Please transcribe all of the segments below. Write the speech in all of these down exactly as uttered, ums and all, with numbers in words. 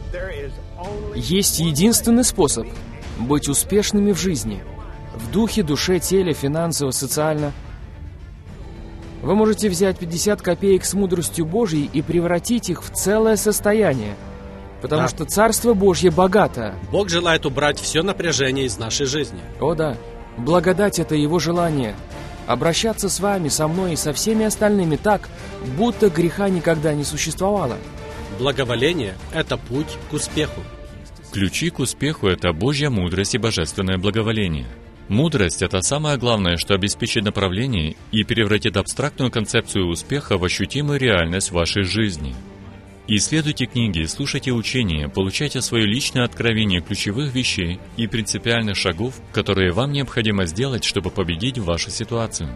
Есть единственный способ быть успешными в жизни. В духе, душе, теле, финансово, социально. Вы можете взять пятьдесят копеек с мудростью Божьей и превратить их в целое состояние. Потому Да. что Царство Божье богато. Бог желает убрать все напряжение из нашей жизни. О да, благодать — это Его желание. Обращаться с вами, со мной и со всеми остальными так, будто греха никогда не существовало. Благоволение – это путь к успеху. Ключи к успеху — это Божья мудрость и божественное благоволение. Мудрость — это самое главное, что обеспечит направление и превратит абстрактную концепцию успеха в ощутимую реальность вашей жизни. Исследуйте книги, слушайте учения, получайте свое личное откровение ключевых вещей и принципиальных шагов, которые вам необходимо сделать, чтобы победить вашу ситуацию.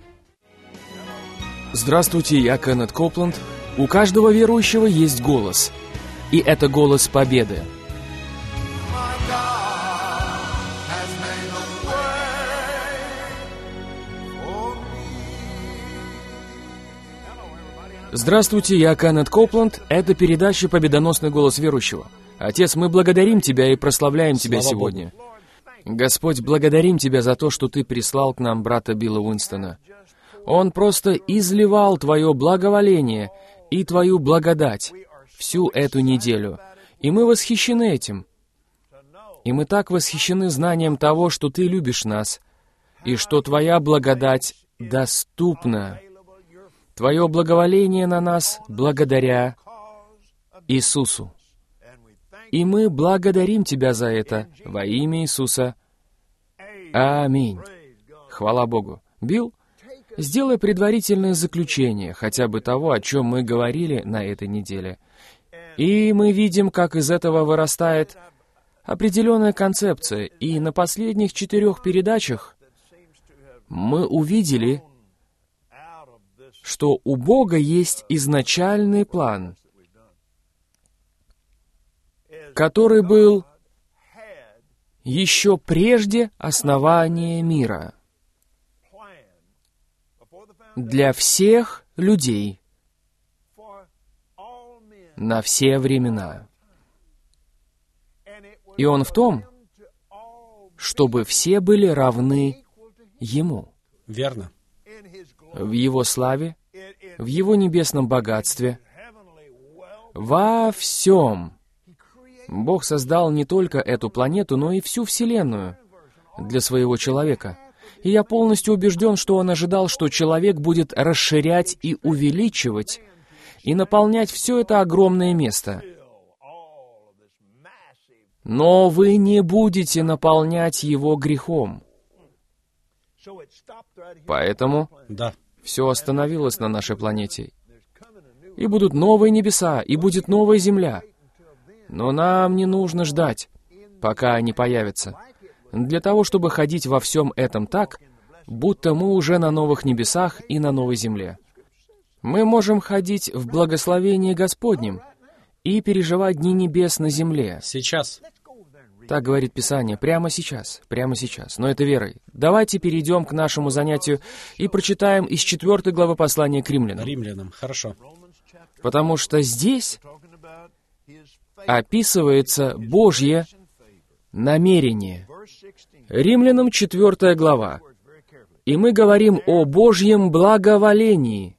Здравствуйте, я Кеннет Копланд. У каждого верующего есть голос. И это голос победы. Здравствуйте, я Кеннет Копланд. Это передача «Победоносный голос верующего». Отец, мы благодарим Тебя и прославляем Тебя Слава сегодня. Господь, благодарим Тебя за то, что Ты прислал к нам брата Билла Уинстона. Он просто изливал Твое благоволение и Твою благодать всю эту неделю. И мы восхищены этим. И мы так восхищены знанием того, что Ты любишь нас, и что Твоя благодать доступна. Твое благоволение на нас благодаря Иисусу. И мы благодарим Тебя за это во имя Иисуса. Аминь. Хвала Богу. Билл, сделай предварительное заключение хотя бы того, о чем мы говорили на этой неделе. И мы видим, как из этого вырастает определенная концепция. И на последних четырех передачах мы увидели, что у Бога есть изначальный план, который был еще прежде основания мира для всех людей на все времена. И он в том, чтобы все были равны Ему. Верно. В Его славе, в Его небесном богатстве, во всем. Бог создал не только эту планету, но и всю Вселенную для своего человека. И я полностью убежден, что Он ожидал, что человек будет расширять и увеличивать, и наполнять все это огромное место. Но вы не будете наполнять его грехом. Поэтому Да. все остановилось на нашей планете. И будут новые небеса, и будет новая земля. Но нам не нужно ждать, пока они появятся, для того, чтобы ходить во всем этом так, будто мы уже на новых небесах и на новой земле. Мы можем ходить в благословении Господнем и переживать дни небес на земле. Сейчас. Так говорит Писание, прямо сейчас, прямо сейчас. Но это верой. Давайте перейдем к нашему занятию и прочитаем из четвёртой главы послания к римлянам. Римлянам. Хорошо. Потому что здесь описывается Божье намерение. Римлянам четвёртая глава. И мы говорим о Божьем благоволении,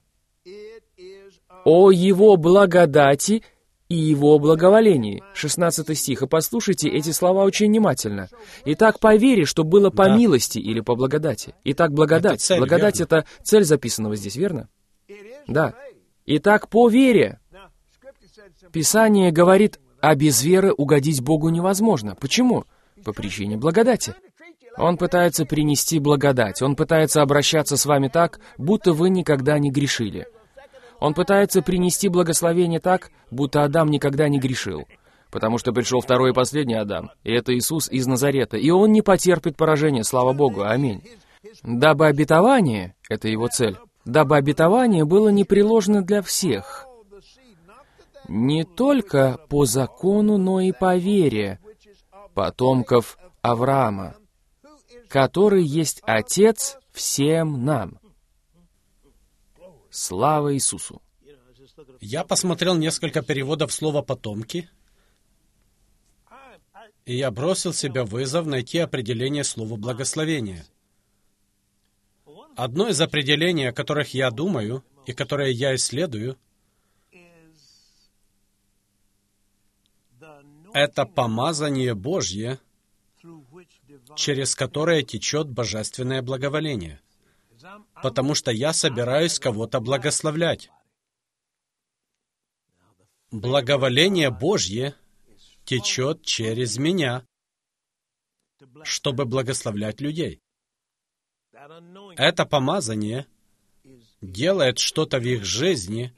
о Его благодати и Его благоволении. шестнадцатый стих. И послушайте эти слова очень внимательно. «Итак, по вере, что было по Да. милости или по благодати». Итак, благодать. Это цель, благодать — верно. это цель записанного здесь, верно? Да. Итак, по вере. Писание говорит, а без веры угодить Богу невозможно. Почему? По причине благодати. Он пытается принести благодать. Он пытается обращаться с вами так, будто вы никогда не грешили. Он пытается принести благословение так, будто Адам никогда не грешил. Потому что пришел второй и последний Адам, и это Иисус из Назарета, и Он не потерпит поражения, слава Богу, аминь. Дабы обетование, это Его цель, дабы обетование было непреложно для всех, не только по закону, но и по вере потомков Авраама, который есть Отец всем нам. Слава Иисусу! Я посмотрел несколько переводов слова «потомки», И я бросил себе вызов найти определение слова «благословение». Одно из определений, о которых я думаю и которое я исследую, это помазание Божье, через которое течет божественное благоволение. Потому что я собираюсь кого-то благословлять. Благоволение Божье течет через меня, чтобы благословлять людей. Это помазание делает что-то в их жизни.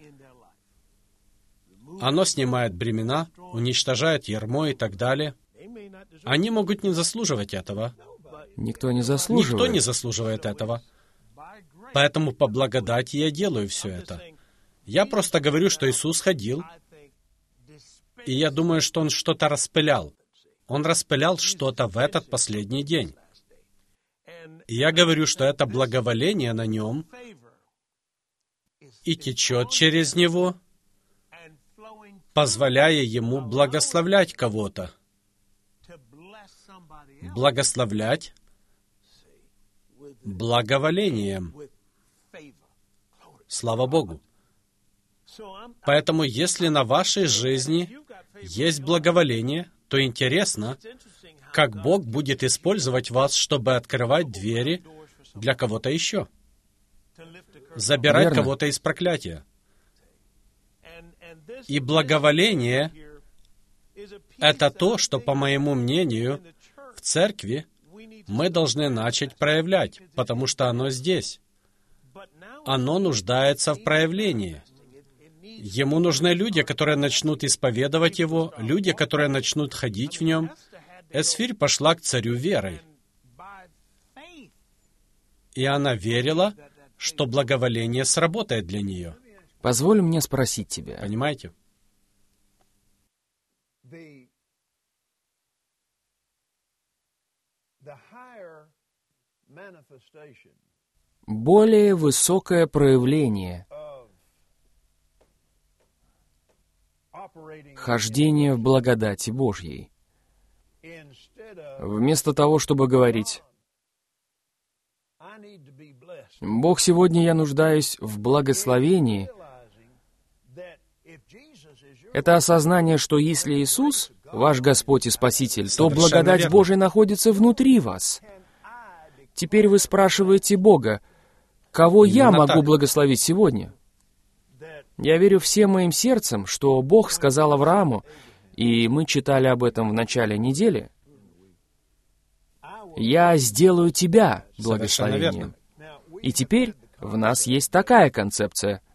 Оно снимает бремена, уничтожает ярмо и так далее. Они могут не заслуживать этого. Никто не заслуживает. Никто не заслуживает этого. Поэтому по благодати я делаю все это. Я просто говорю, что Иисус ходил, и я думаю, что Он что-то распылял. Он распылял что-то в этот последний день. И я говорю, что это благоволение на Нем и течет через Него, позволяя Ему благословлять кого-то. Благословлять благоволением. Слава Богу. Поэтому, если на вашей жизни есть благоволение, то интересно, как Бог будет использовать вас, чтобы открывать двери для кого-то еще. Забирать Верно. кого-то из проклятия. И благоволение — это то, что, по моему мнению, в церкви мы должны начать проявлять, потому что оно здесь. Оно нуждается в проявлении. Ему нужны люди, которые начнут исповедовать его, люди, которые начнут ходить в нем. Эсфирь пошла к царю верой. И она верила, что благоволение сработает для нее. Позволь мне спросить тебя. Понимаете? Более высокое проявление хождения в благодати Божьей. Вместо того, чтобы говорить: «Бог, сегодня я нуждаюсь в благословении», это осознание, что если Иисус, ваш Господь и Спаситель, то Совершенно благодать верно. Божия находится внутри вас. Теперь вы спрашиваете Бога: кого я Именно могу так. благословить сегодня? Я верю всем моим сердцем, что Бог сказал Аврааму, и мы читали об этом в начале недели: «Я сделаю тебя Совершенно благословением». верно. И теперь в нас есть такая концепция: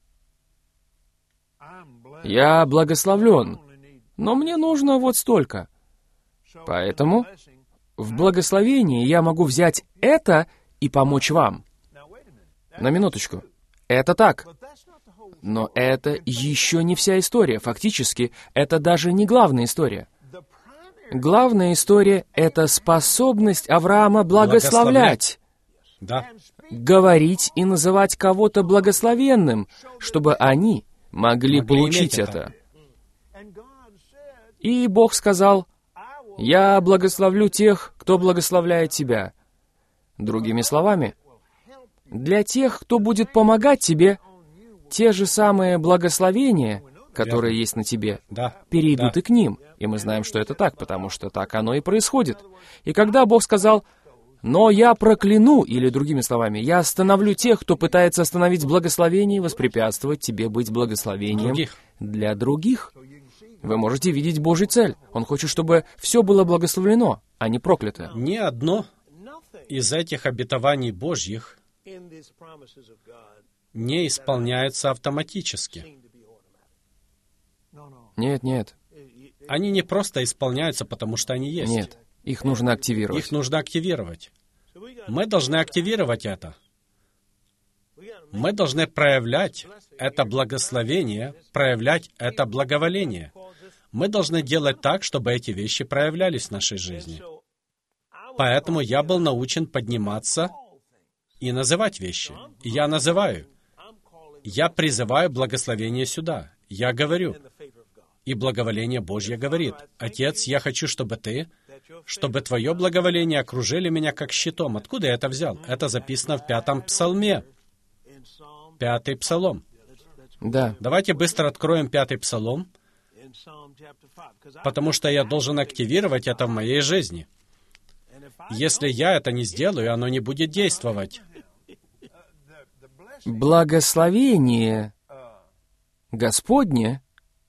«Я благословлен, но мне нужно вот столько». Поэтому в благословении я могу взять это и помочь вам. На минуточку. Это так. Но это еще не вся история. Фактически, это даже не главная история. Главная история — это способность Авраама благословлять, Да. говорить и называть кого-то благословенным, чтобы они могли, Могли получить иметь это. И Бог сказал: «Я благословлю тех, кто благословляет тебя». Другими словами, для тех, кто будет помогать тебе, те же самые благословения, которые Верно. есть на тебе, Да. перейдут Да. и к ним. И мы знаем, что это так, потому что так оно и происходит. И когда Бог сказал: «Но я прокляну», или другими словами, «Я остановлю тех, кто пытается остановить благословение и воспрепятствовать тебе быть благословением Других. для других», вы можете видеть Божий цель. Он хочет, чтобы все было благословлено, а не проклято. Ни одно из этих обетований Божьих не исполняется автоматически. Нет, нет, Они не просто исполняются, потому что они есть. нет. Их нужно активировать. Их нужно активировать. Мы должны активировать это. Мы должны проявлять это благословение, проявлять это благоволение. Мы должны делать так, чтобы эти вещи проявлялись в нашей жизни. Поэтому я был научен подниматься и называть вещи. И я называю. Я призываю благословение сюда. Я говорю. И благоволение Божье говорит: «Отец, я хочу, чтобы ты, чтобы твое благоволение окружили меня как щитом». Откуда я это взял? Это записано в пятом псалме. Пятый псалом. Да. Давайте быстро откроем пятый псалом, потому что я должен активировать это в моей жизни. Если я это не сделаю, оно не будет действовать. Благословение Господне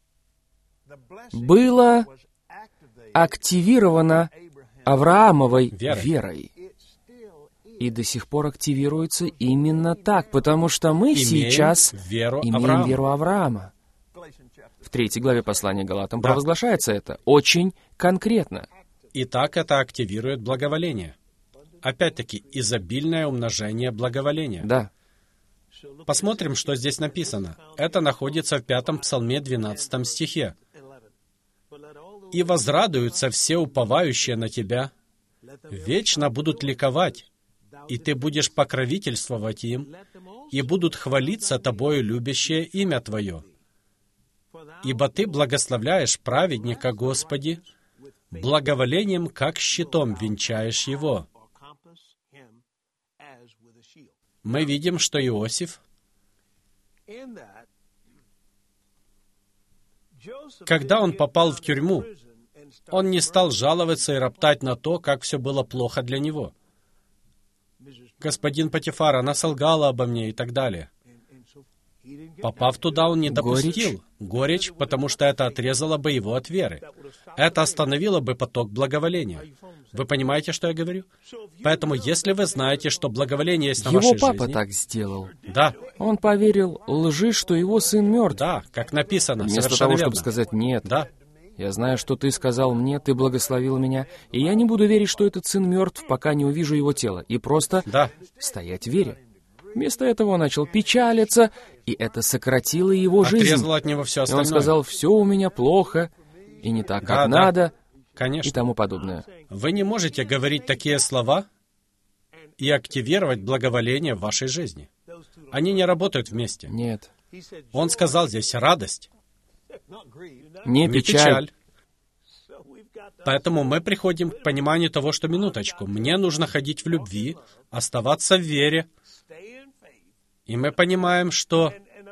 было активировано Авраамовой Верой. верой. И до сих пор активируется именно так, потому что мы Имеем сейчас веру имеем Авраама. веру Авраама. В третьей главе послания Галатам Да. провозглашается это очень конкретно. Итак, это активирует благоволение. Опять-таки, изобильное умножение благоволения. Да. Посмотрим, что здесь написано. Это находится в пятом псалме, двенадцатом стихе. «И возрадуются все уповающие на Тебя, вечно будут ликовать, и Ты будешь покровительствовать им, и будут хвалиться Тобою любящее имя Твое. Ибо Ты благословляешь праведника, Господи, благоволением, как щитом венчаешь его». Мы видим, что Иосиф, когда он попал в тюрьму, он не стал жаловаться и роптать на то, как все было плохо для него. «Господин Потифар, она солгала обо мне» и так далее. Попав туда, он не допустил горечь, потому что это отрезало бы его от веры. Это остановило бы поток благоволения. Вы понимаете, что я говорю? Поэтому, если вы знаете, что благоволение есть на Его вашей папа жизни... так сделал. Да, Он поверил лжи, что его сын мертв. да, как написано, Вместо совершенно того, верно. чтобы сказать «нет». Да, Я знаю, что ты сказал мне, ты благословил меня, и я не буду верить, что этот сын мертв, пока не увижу его тело, и просто да. стоять в вере. Вместо этого он начал печалиться, и это сократило его жизнь. Отрезало от него все И остальное. он сказал, все у меня плохо, и не так, как Да, да. надо, и Конечно. тому подобное. Вы не можете говорить такие слова и активировать благоволение в вашей жизни. Они не работают вместе. Нет, Он сказал здесь радость, не не печаль. печаль. Поэтому мы приходим к пониманию того, что минуточку, мне нужно ходить в любви, оставаться в вере, и мы понимаем, что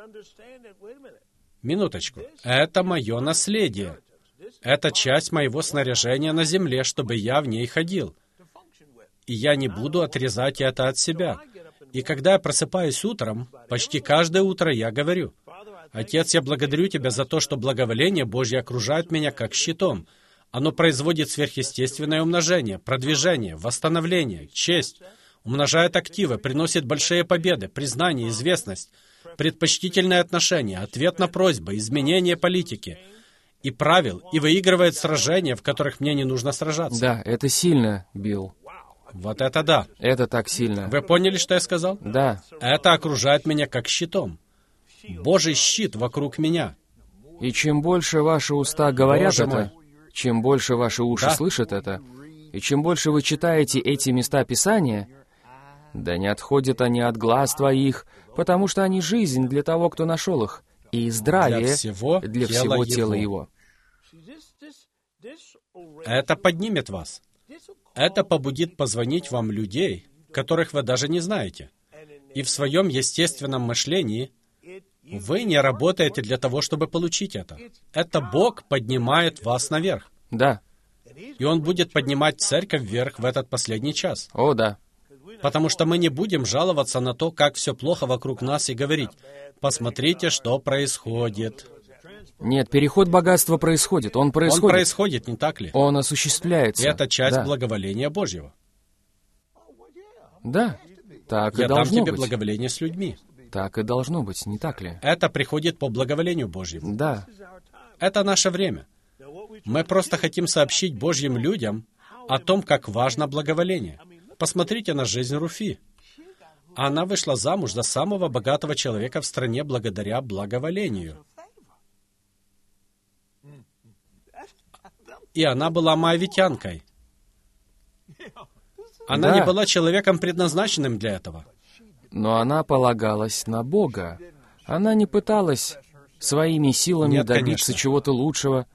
минуточку, это мое наследие. Это часть моего снаряжения на земле, чтобы я в ней ходил. И я не буду отрезать это от себя. И когда я просыпаюсь утром, почти каждое утро я говорю: «Отец, я благодарю Тебя за то, что благоволение Божье окружает меня как щитом. Оно производит сверхъестественное умножение, продвижение, восстановление, честь, умножает активы, приносит большие победы, признание, известность, предпочтительное отношение, ответ на просьбы, изменение политики и правил, и выигрывает сражения, в которых мне не нужно сражаться». Да, это сильно, Билл. Вот это да. Это так сильно. Вы поняли, что я сказал? Да. Это окружает меня как щитом. Божий щит вокруг меня. И чем больше ваши уста говорят Боже это, мой. чем больше ваши уши Да. слышат это, и чем больше вы читаете эти места Писания, да не отходят они от глаз твоих, потому что они жизнь для того, кто нашел их, и здравие Для всего для тела всего его. тела его. Это поднимет вас. Это побудит позвонить вам людей, которых вы даже не знаете. И в своем естественном мышлении вы не работаете для того, чтобы получить это. Это Бог поднимает вас наверх. Да. И Он будет поднимать церковь вверх в этот последний час. О, да. Потому что мы не будем жаловаться на то, как все плохо вокруг нас, и говорить: «Посмотрите, что происходит». Нет, переход богатства происходит. Он Он происходит. происходит, не так ли? Он И осуществляется. это часть Да. благоволения Божьего. Да. Так и Я дам должно тебе быть. благоволение с людьми. Так и должно быть, не так ли? Это приходит по благоволению Божьему. Да. Это наше время. Мы просто хотим сообщить Божьим людям о том, как важно благоволение. Посмотрите на жизнь Руфи. Она вышла замуж за самого богатого человека в стране благодаря благоволению. И она была моавитянкой. Она Да. не была человеком, предназначенным для этого. Но она полагалась на Бога. Она не пыталась своими силами Нет, добиться конечно. чего-то лучшего.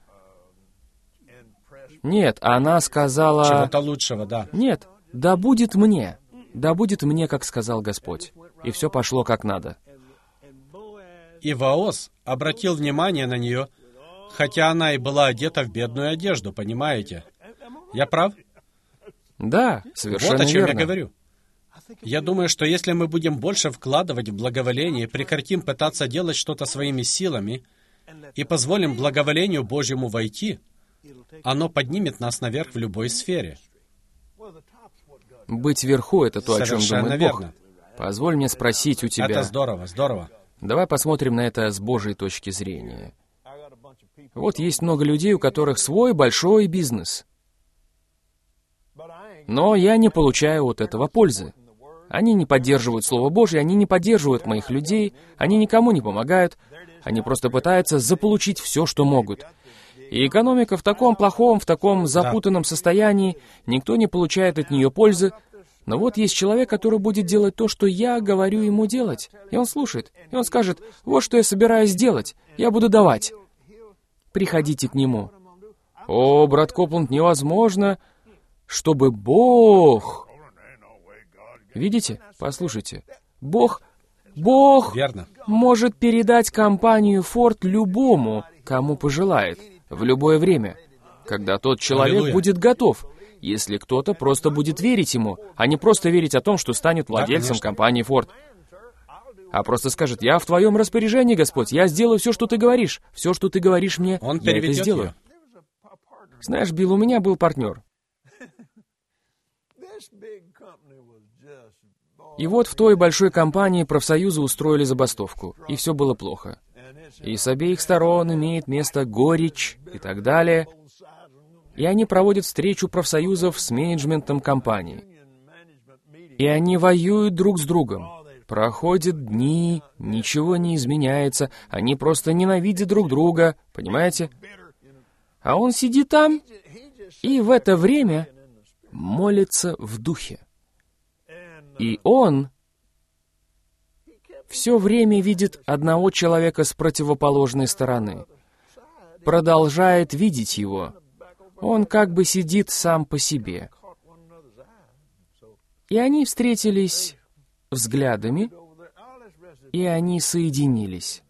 Нет, она сказала... Чего-то лучшего, да. Нет, да будет мне, да будет мне, как сказал Господь. И все пошло как надо. И Вооз обратил внимание на нее, хотя она и была одета в бедную одежду, понимаете? Я прав? Да, совершенно Вот о чем верно. я говорю. Я думаю, что если мы будем больше вкладывать в благоволение, прекратим пытаться делать что-то своими силами и позволим благоволению Божьему войти, оно поднимет нас наверх в любой сфере. Быть вверху — это то, о чем Совершенно думает Бог. верно. Позволь мне спросить у тебя... Это здорово, здорово. Давай посмотрим на это с Божьей точки зрения. Вот есть много людей, у которых свой большой бизнес. Но я не получаю от этого пользы. Они не поддерживают Слово Божье, они не поддерживают моих людей, они никому не помогают, они просто пытаются заполучить все, что могут. И экономика в таком плохом, в таком запутанном состоянии, никто не получает от нее пользы. Но вот есть человек, который будет делать то, что я говорю ему делать. И он слушает. И он скажет: вот что я собираюсь делать. Я буду давать. Приходите к нему. О, брат Копланд, невозможно, чтобы Бог... Видите? Послушайте. Бог... Бог Верно. может передать компанию Ford любому, кому пожелает, в любое время, когда тот человек Аллилуйя. будет готов, если кто-то просто будет верить ему, а не просто верить о том, что станет владельцем конечно. компании Ford, а просто скажет: я в твоем распоряжении, Господь, я сделаю все, что ты говоришь, все, что ты говоришь мне, Он я это переведет сделаю. ее. Знаешь, Билл, у меня был партнер. И вот в той большой компании профсоюзы устроили забастовку, и все было плохо. И с обеих сторон имеет место горечь и так далее. И они проводят встречу профсоюзов с менеджментом компании. И они воюют друг с другом. Проходят дни, ничего не изменяется, они просто ненавидят друг друга, понимаете? А он сидит там и в это время молится в духе. И он все время видит одного человека с противоположной стороны, продолжает видеть его. Он как бы сидит сам по себе. И они встретились взглядами, и они соединились.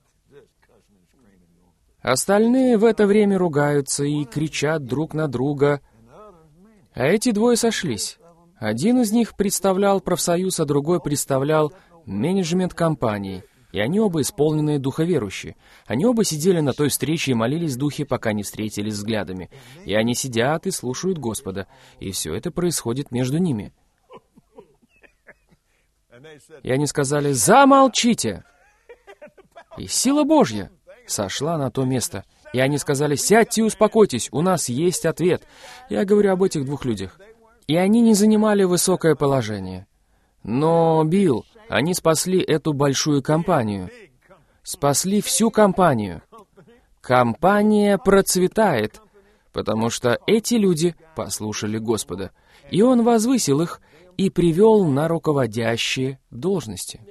Остальные в это время ругаются и кричат друг на друга, а эти двое сошлись. Один из них представлял профсоюз, а другой представлял менеджмент компании, и они оба исполненные духоверующие. Они оба сидели на той встрече и молились в духе, пока не встретились взглядами. И они сидят и слушают Господа, и все это происходит между ними. И они сказали: «Замолчите!» И сила Божья сошла на то место. И они сказали: «Сядьте и успокойтесь, у нас есть ответ». Я говорю об этих двух людях. И они не занимали высокое положение. Но, Билл, они спасли эту большую компанию. Спасли всю компанию. Компания процветает, потому что эти люди послушали Господа. И Он возвысил их и привел на руководящие должности.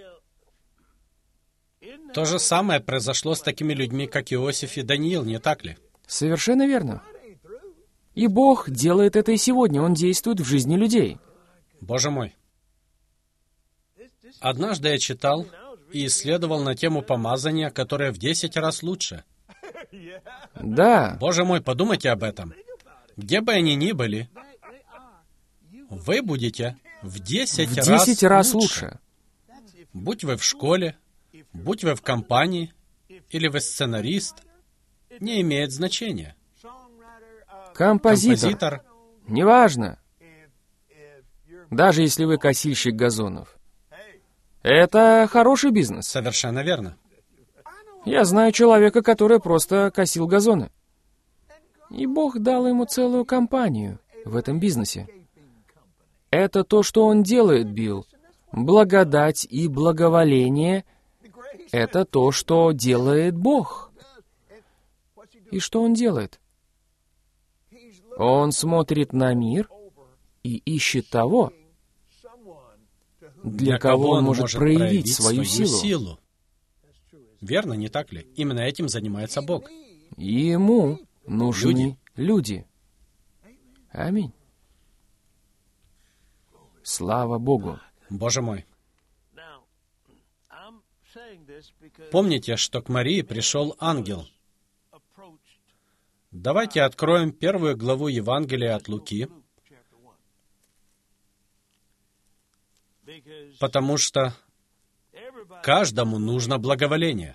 То же самое произошло с такими людьми, как Иосиф и Даниил, не так ли? Совершенно верно. И Бог делает это и сегодня. Он действует в жизни людей. Боже мой. Однажды я читал и исследовал на тему помазания, которое в десять раз лучше. Да, Боже мой, подумайте об этом. Где бы они ни были, вы будете в десять в раз, десять раз лучше. лучше. Будь вы в школе, будь вы в компании, или вы сценарист, не имеет значения. Композитор. Композитор, Неважно. Даже если вы косильщик газонов. Это хороший бизнес. совершенно верно. Я знаю человека, который просто косил газоны. И Бог дал ему целую компанию в этом бизнесе. Это то, что он делает, Билл. Благодать и благоволение — это то, что делает Бог. И что он делает? Он смотрит на мир и ищет того, для кого он может проявить свою силу. Верно, не так ли? Именно этим занимается Бог. Ему нужны люди. Аминь. Слава Богу. Боже мой. Помните, что к Марии пришел ангел. Давайте откроем первую главу Евангелия от Луки, потому что каждому нужно благоволение.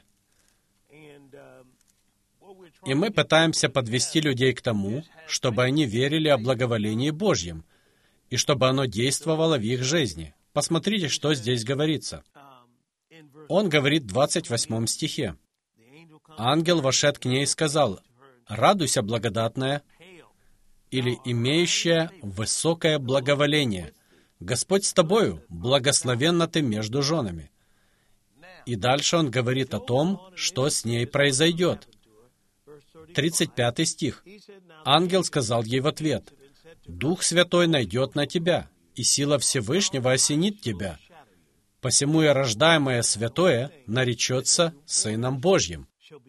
И мы пытаемся подвести людей к тому, чтобы они верили о благоволении Божьем, и чтобы оно действовало в их жизни. Посмотрите, что здесь говорится. Он говорит в двадцать восьмом стихе. «Ангел вошед к ней и сказал: радуйся, благодатная, или имеющая высокое благоволение. Господь с тобою, благословенна ты между женами». И дальше он говорит о том, что с ней произойдет. тридцать пятый стих. «Ангел сказал ей в ответ: Дух Святой найдет на тебя, и сила Всевышнего осенит тебя. Посему и рождаемое святое наречется Сыном Божьим.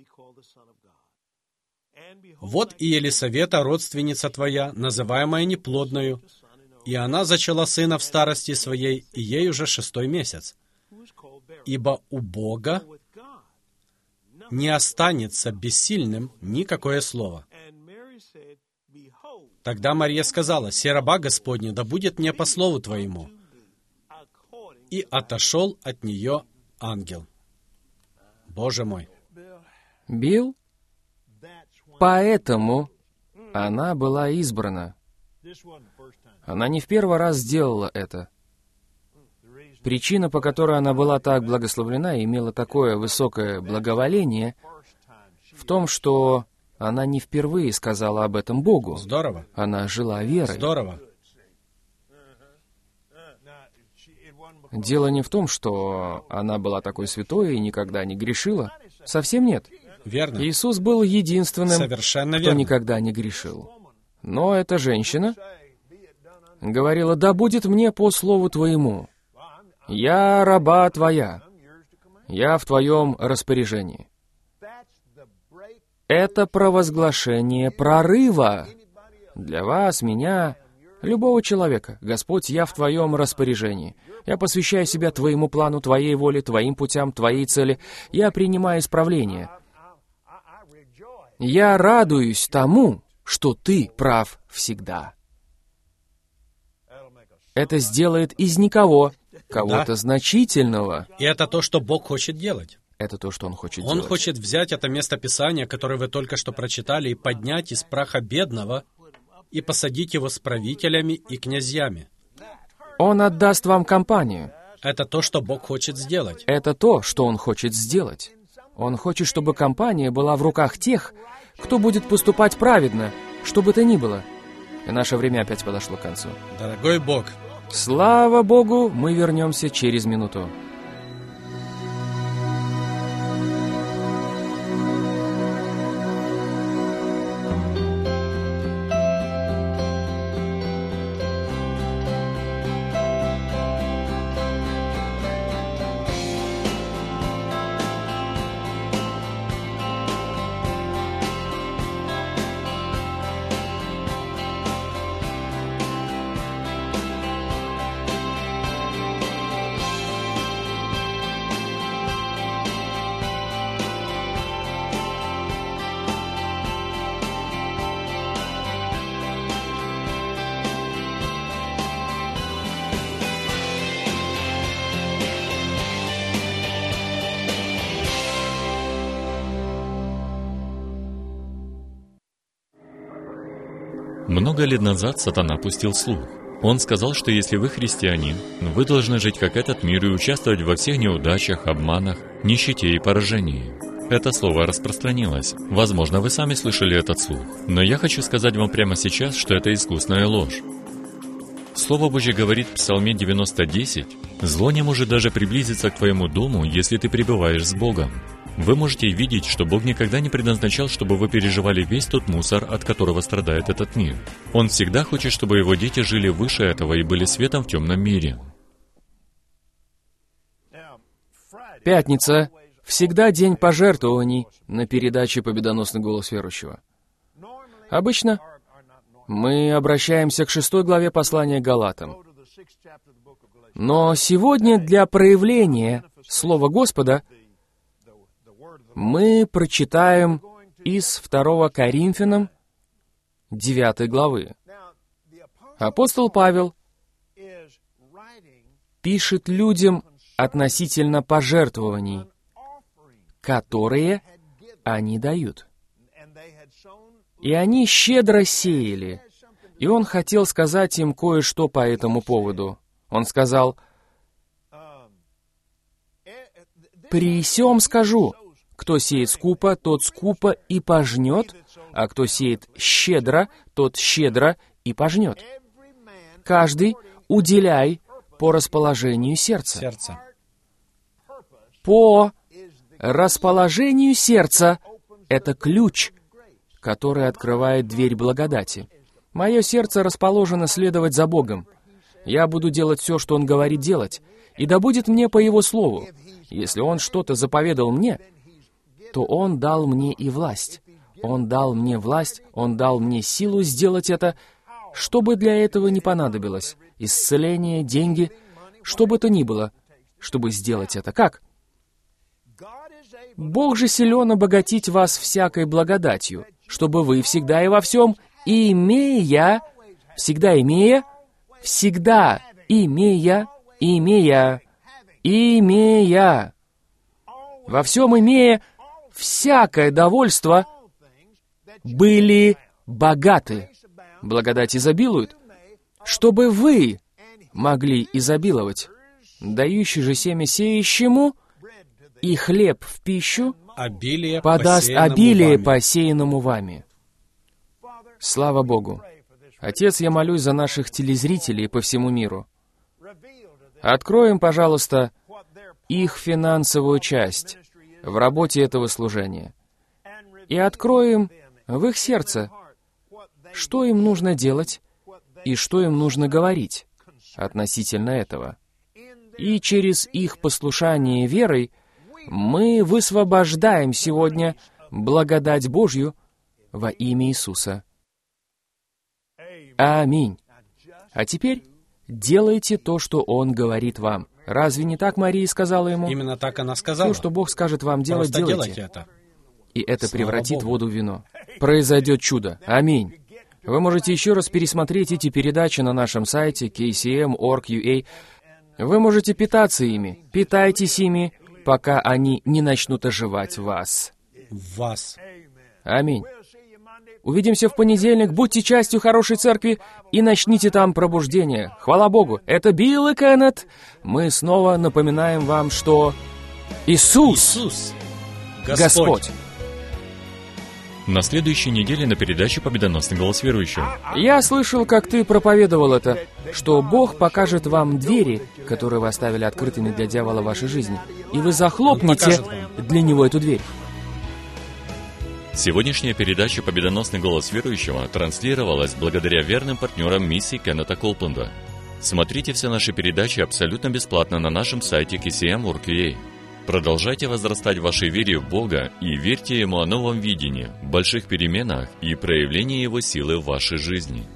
Вот и Елисавета, родственница твоя, называемая неплодною, и она зачала сына в старости своей, и ей уже шестой месяц. Ибо у Бога не останется бессильным никакое слово». Тогда Мария сказала: «Се раба Господня, да будет мне по слову твоему». И отошел от нее ангел. Боже мой! Билл? Поэтому она была избрана. Она не в первый раз сделала это. Причина, по которой она была так благословлена и имела такое высокое благоволение, в том, что она не впервые сказала об этом Богу. Здорово. Она жила верой. Здорово. Дело не в том, что она была такой святой и никогда не грешила. Совсем нет. Верно. Иисус был единственным, Совершенно кто верно. никогда не грешил. Но эта женщина говорила: «Да будет мне по слову твоему. Я раба твоя. Я в твоем распоряжении». Это провозглашение прорыва для вас, меня, любого человека. Господь, я в твоем распоряжении. Я посвящаю себя твоему плану, твоей воле, твоим путям, твоей цели. Я принимаю исправление. Я радуюсь тому, что ты прав всегда. Это сделает из никого кого-то Да. значительного. И это то, что Бог хочет делать. Это то, что Он хочет Он делать. хочет взять это место Писания, которое вы только что прочитали, и поднять из праха бедного, и посадить его с правителями и князьями. Он отдаст вам компанию. Это то, что Бог хочет сделать. Это то, что Он хочет сделать. Он хочет, чтобы компания была в руках тех, кто будет поступать праведно, что бы то ни было. И наше время опять подошло к концу. Дорогой Бог, Слава Богу, мы вернемся через минуту. Много лет назад сатана пустил слух. Он сказал, что если вы христианин, вы должны жить как этот мир и участвовать во всех неудачах, обманах, нищете и поражении. Это слово распространилось. Возможно, вы сами слышали этот слух. Но я хочу сказать вам прямо сейчас, что это искусная ложь. Слово Божье говорит в Псалме девяносто десять: «Зло не может даже приблизиться к твоему дому, если ты пребываешь с Богом». Вы можете видеть, что Бог никогда не предназначал, чтобы вы переживали весь тот мусор, от которого страдает этот мир. Он всегда хочет, чтобы его дети жили выше этого и были светом в темном мире. Пятница Всегда день пожертвований на передаче «Победоносный голос верующего». Обычно мы обращаемся к шестой главе послания Галатам. Но сегодня для проявления Слова Господа мы прочитаем из второго Коринфянам девятой главы. Апостол Павел пишет людям относительно пожертвований, которые они дают. И они щедро сеяли. И он хотел сказать им кое-что по этому поводу. Он сказал: «При сем скажу, кто сеет скупо, тот скупо и пожнет, а кто сеет щедро, тот щедро и пожнет. Каждый уделяй по расположению сердца». Сердце. По расположению сердца — это ключ, который открывает дверь благодати. Мое сердце расположено следовать за Богом. Я буду делать все, что Он говорит делать, и да будет мне по Его слову. Если Он что-то заповедал мне, то Он дал мне и власть. Он дал мне власть, Он дал мне силу сделать это, что бы для этого ни понадобилось. Исцеление, деньги, что бы то ни было, чтобы сделать это. Как? Бог же силен обогатить вас всякой благодатью, чтобы вы всегда и во всем, имея, всегда имея, всегда имея, имея, имея, во всем имея всякое довольство, были богаты. Благодать изобилует, чтобы вы могли изобиловать. Дающий же семя сеющему и хлеб в пищу Обилие подаст посеянному обилие вами. посеянному вами. Слава Богу! Отец, я молюсь за наших телезрителей по всему миру. Откроем, пожалуйста, их финансовую часть в работе этого служения. И откроем в их сердце, что им нужно делать и что им нужно говорить относительно этого. И через их послушание верой мы высвобождаем сегодня благодать Божью во имя Иисуса. Аминь. А теперь делайте то, что Он говорит вам. Разве не так Мария сказала ему? Именно так она сказала. Все, что Бог скажет вам делать, Просто делайте. делайте это. И это Слава превратит Богу. воду в вино. Произойдет чудо. Аминь. Вы можете еще раз пересмотреть эти передачи на нашем сайте кей си эм точка орг точка ю а. Вы можете питаться ими. Питайтесь ими, пока они не начнут оживать в вас. В вас. Аминь. Увидимся в понедельник. Будьте частью хорошей церкви и начните там пробуждение. Хвала Богу. Это Билл и Кеннет. Мы снова напоминаем вам, что Иисус, Иисус, Господь. Господь. На следующей неделе на передаче «Победоносный голос верующего». Я слышал, как ты проповедовал это, что Бог покажет вам двери, которые вы оставили открытыми для дьявола в вашей жизни, и вы захлопнете покажет для него эту дверь. Сегодняшняя передача «Победоносный голос верующего» транслировалась благодаря верным партнерам миссии Кеннета Коупленда. Смотрите все наши передачи абсолютно бесплатно на нашем сайте кей си эм точка орг точка ю а. Продолжайте возрастать в вашей вере в Бога и верьте Ему о новом видении, больших переменах и проявлении Его силы в вашей жизни.